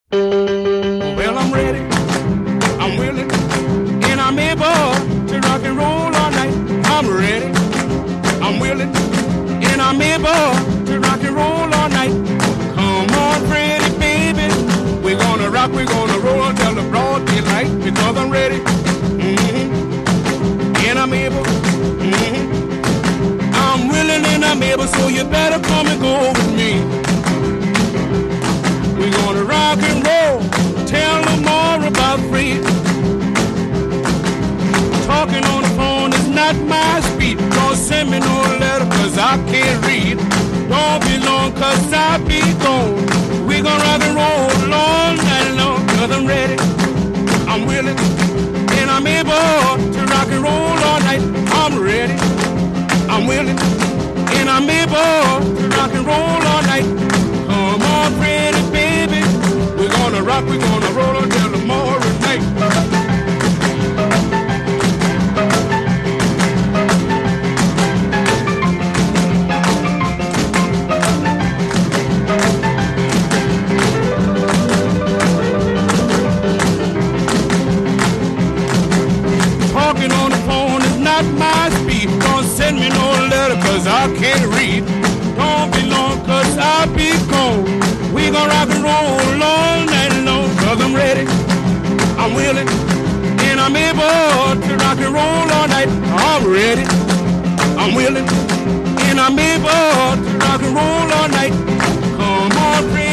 Well, I'm ready, I'm willing, and I'm able to rock and roll all night. I'm ready, I'm willing, and I'm able to rock and roll all night. Come on, pretty baby, we're gonna rock, we're gonna roll until the broad daylight. Because I'm ready, and I'm able, I'm willing and I'm able, so you better come and go with me. We're gonna rock and roll, tell them more about free. Talking on the phone is not my speed. Don't send me no letter cause I can't read. Don't be long cause I be gone. We gon' rock and roll all night long. Cause I'm ready, I'm willing, and I'm able to rock and roll all night. I'm ready, I'm willing, and I'm able to rock and roll all night. Come on, pretty baby, we're gonna rock, we're gonna roll until tomorrow night. Talking on the phone is not my speed. Don't send me no letter cause I can't read. Don't be long cause I be gone. We gon' rock and roll all night long. Cause I'm ready, I'm willing, and I'm able to rock and roll all night. I'm ready, I'm willing, and I'm able to rock and roll all night. Come on, friend.